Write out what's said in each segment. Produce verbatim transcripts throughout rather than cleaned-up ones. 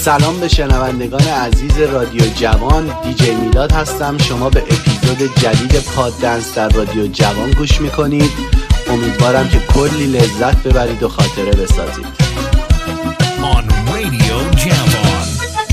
سلام به شنوندگان عزیز رادیو جوان. دیجی میلاد هستم. شما به اپیزود جدید پاددنس در رادیو جوان گوش میکنید. امیدوارم که کلی لذت ببرید و خاطره بسازید. On Radio Javon.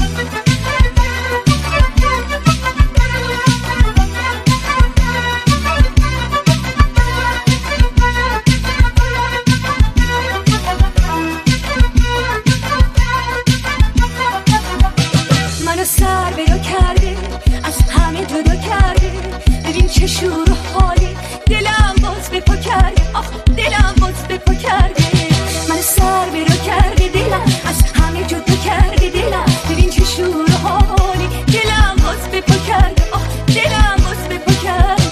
منو سر به رو کرده، از همه جدا کرده. ببین چه شور و حالی، دلم باز به پا کرده. آخ دلم باز به پا کرده. منو سر به رو کرده، دلم از همه جدا کرده. دلم ببین چه شور و حالی، دلم باز به پا کرده. آخ دلم باز به پا کرده.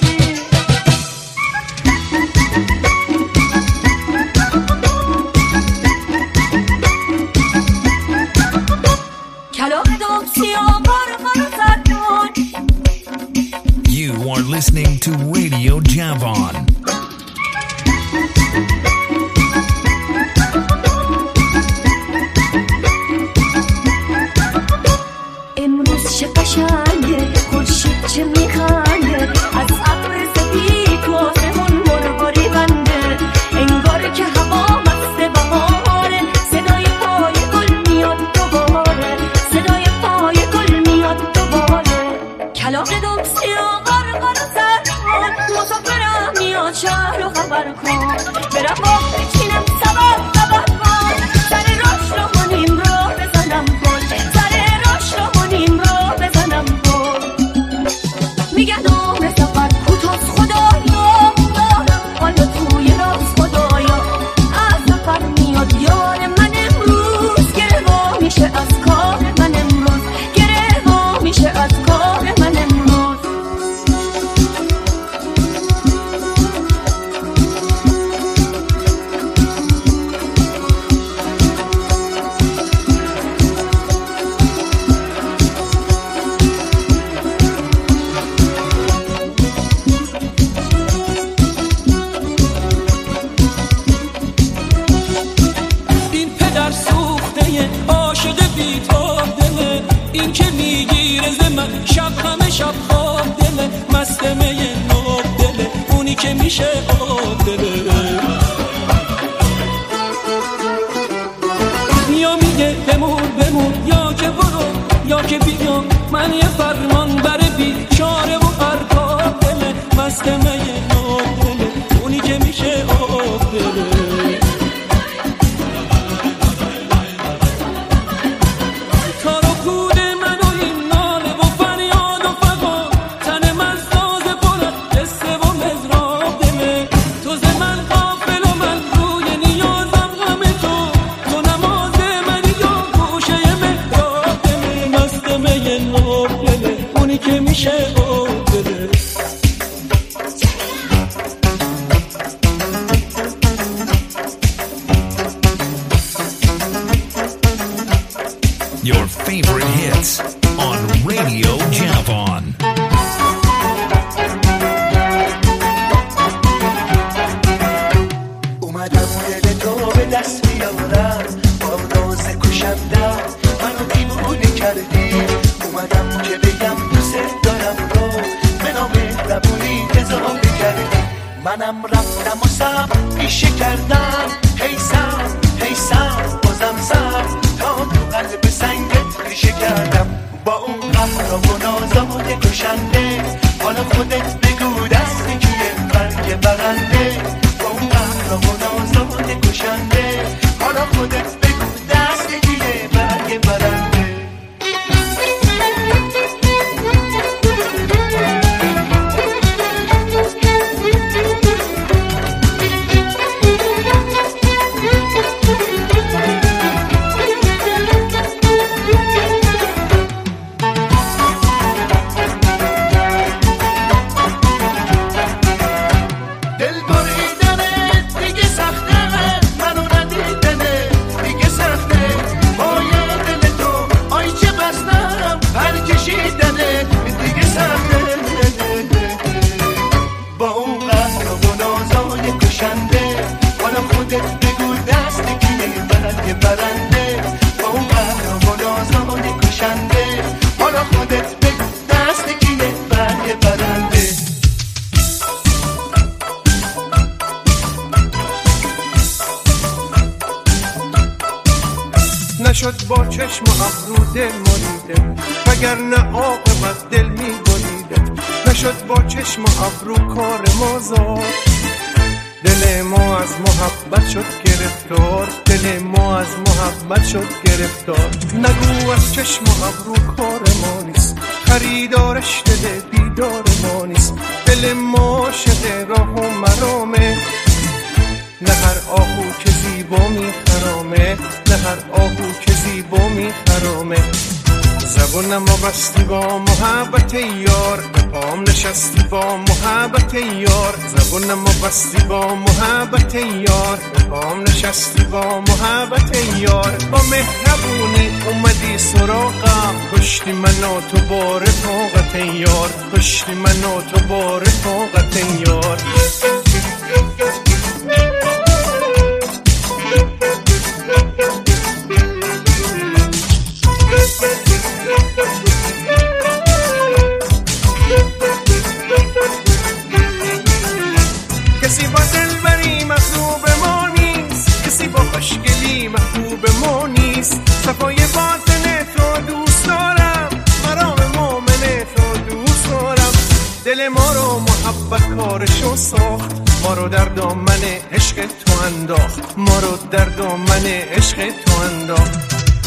کلاق دم سیاه بارو بارو زدون. You are listening to Radio Javon. امروز چه قشنگه، خورشید چه میخنده. از ابر سفید آسمون مرغاری بنده. انگار که هوا مست بهاره. صدای پای گل میاد دوباره. صدای پای گل میاد دوباره. کلاق دم سیاه غرغر زدون. مسافرم میاد شهر رو خبر کن. برم باغ بچینم سبب سبب کن. سر راش رو منیم رو بزنم گل. سر راش رو منیم رو بزنم گل. میگن عمر سفر کوتاست خدایا. حالا توی راست خدایا. از سفر میاد یار من امروز. گره وا میشه از کار من امروز. گره وا میشه از کار من امروز. این پدر سوخته عاشق بی‌تاب دله. این که میگیره ز من شب همه شب خواب دله. مستمه ناب دله، اونی که میشه آب دله. یا میگه بمون بمون، یا که برو یا که بیام. من یه فرمان بره بیچاره و ارباب دله. مستمه ناب دله، اونی که میشه آب دله. Your favorite hits on Radio Javon. اومدم دل تو به دست بیارم. با ناز کشنده منو دیوونه کردی. اومدم که بگم دوست دارم رو به نام لبونی اضافه کردی. منم رفتم و سب پیشه کردم. هی سب هی سب بازم سب تا تو قلب سنگت ریشه کردم. با اون قهر و نازات کشنده حالا خودت بگو دست کیه برگ برنده. با اون قهر و نازات کشنده حالا خودت بگو دست کیه برگ برنده. خودت بگو دست کیه برنده برنده با اون قهر و نازای نشد با چشم و ابرو دل مالیده، وگرنه عاقبت دل می بریده. نشد با چشم و ابرو کار ما زاد، دل ما از محبت شد گرفتار، دل ما از محبت شد گرفتار. نگو از چشم و ابرو کار ما نیست، خریدارش دل بیدار ما نیست. دل ما عاشق راه و مرامه، نه هر آهو که زیبا می خرامه، نه هر آهو که زیبا می خرامه. زبونم و بستی با محبت یار، پام نشستی با محبت یار. زبونم و بستی با محبت یار، پام نشستی با محبت یار. با مهربونی اومدی سراغم، کشتی منو تو بار طاقت یار، کشتی منو تو بار طاقت یار. کسی با دلبری محبوب ما نیست، کسی با خوشگلی محبوب ما نیست. صفای باطن تو دوست دارم، مرام مومن تو دوست دارم. دل ما رو محبت کارشو ساخت، ما رو در دامن عشق تو انداخت، ما رو در دامن عشق تو انداخت.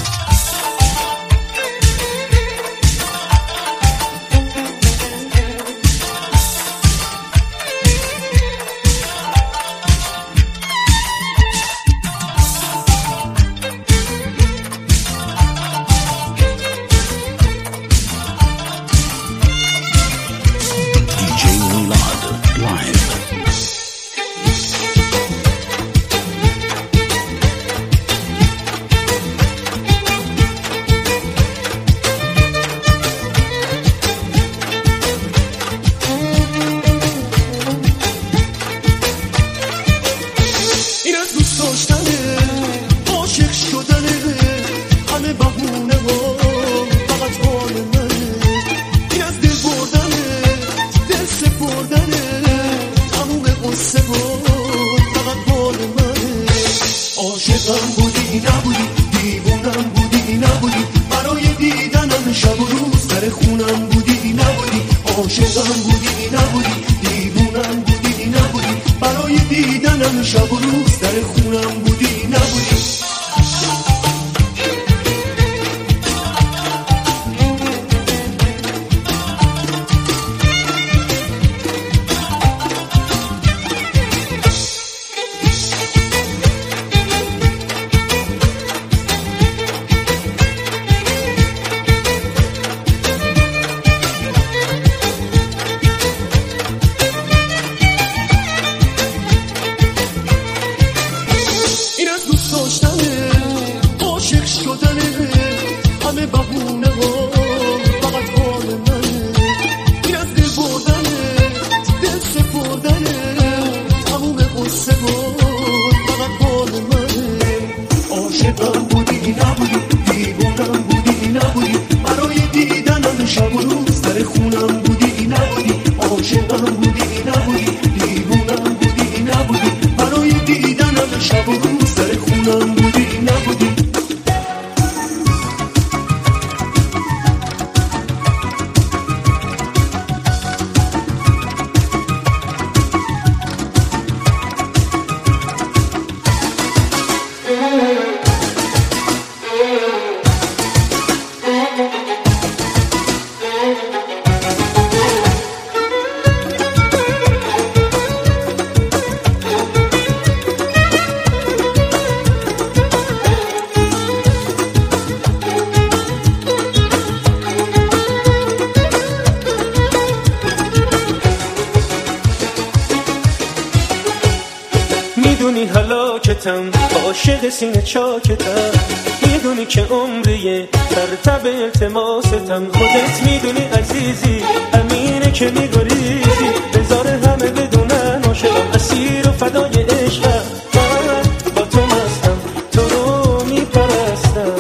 میدونی هلاکتم، عاشق سینه چاکتم، میدونی که عمریه در تب التماستم. خودت میدونی عزیزی، امینه که میگریزی، بذار همه بدونن عاشقم، اسیر و فدای عشقم. من با تو مستم، تو رو میپرستم،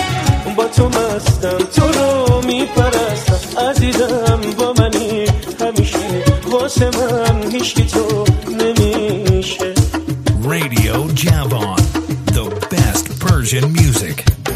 با تو مستم، تو رو میپرستم. عزیزم با منی همیشه، واسه من هیچکی تو نمیشه. Radio Javon, the best Persian music.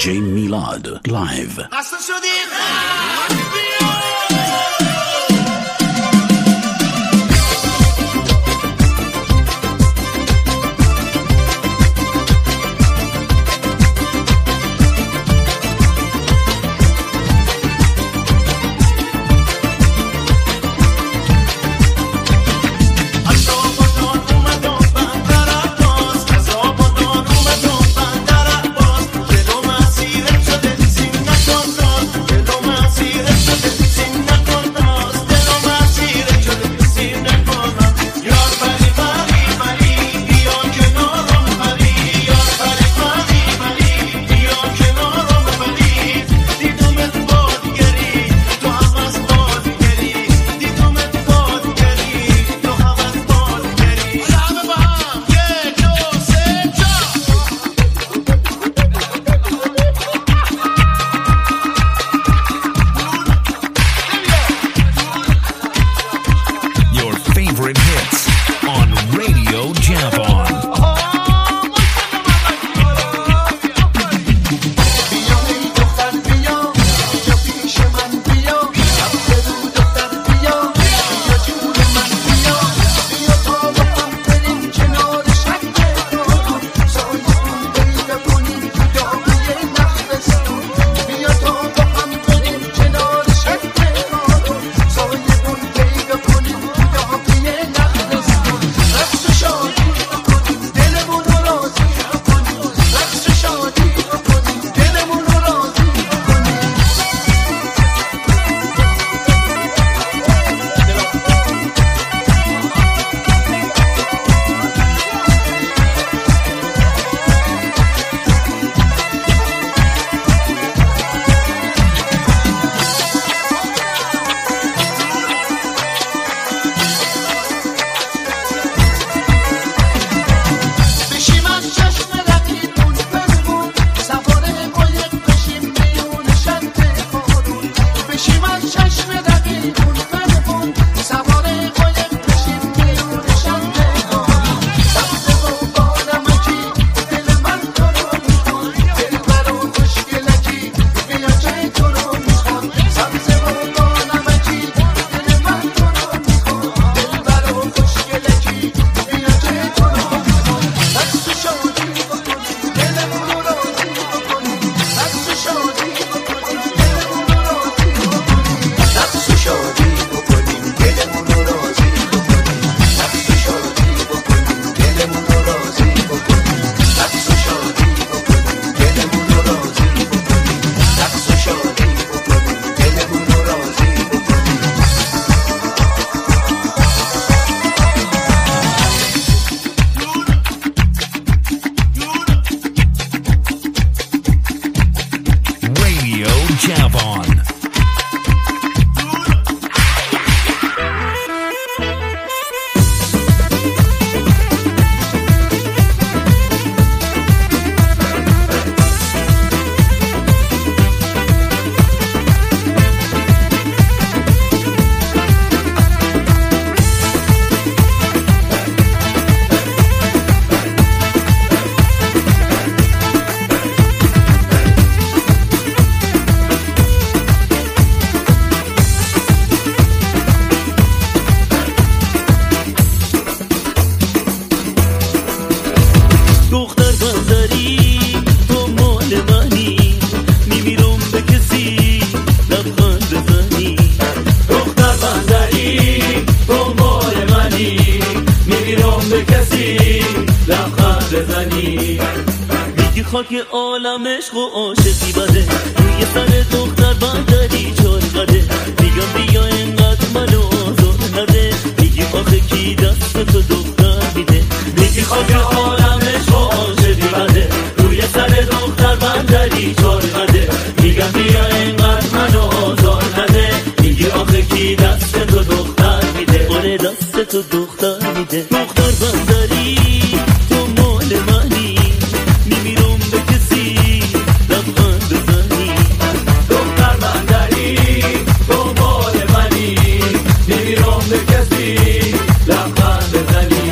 جی میلاد لایو. خسته شدیم. خاک عالم عشق و عاشقی بده روی سر دختر بندری چار قده میگم بیا اینقدر منو آزار نده میگی آخه کی دست تو دختر میده میگی خاک عالم عشق و عاشقی بده روی سر دختر بندری چار قده میگم بیا اینقدر منو آزار نده میگی آخه کی دست تو دختر میده آره دست تو دختر میده دختر بندری تو مال منی میمیرم به کسی لبخند بزنی دختر بندری تو مال منی میمیرم به کسی لبخند بزنی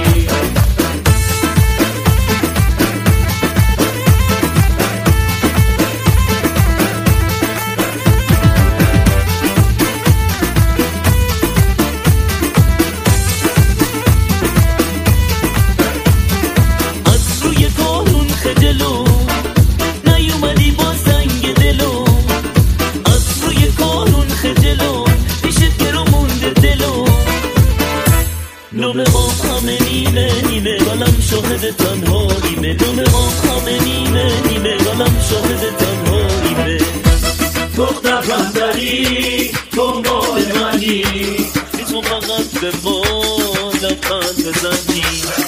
شاهد تنهاییمه دونه آخام نیمه نیمه قلم شاهد تنهاییمه دختر بندری دنبال منی میتون فقط به ما لبخند بزنی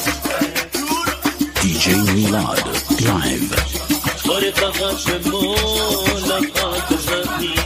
دیجی میلاد لایو آره فقط به ما لبخند بزنی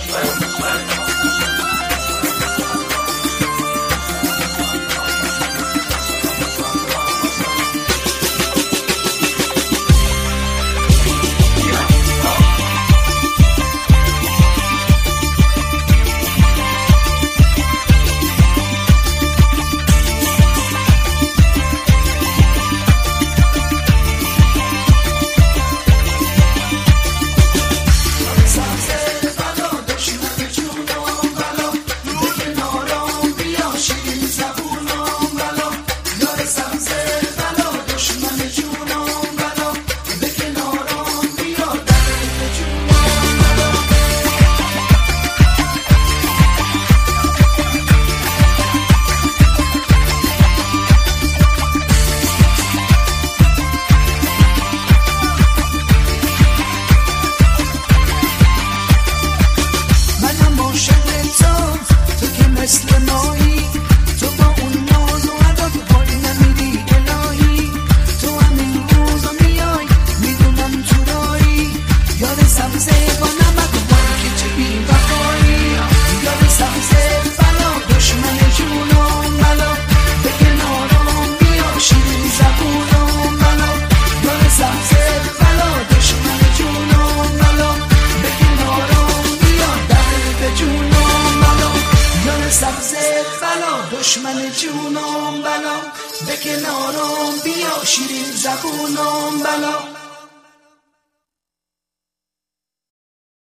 دشمن جونم بلا به کنارم بیا شیرین زبونم بلا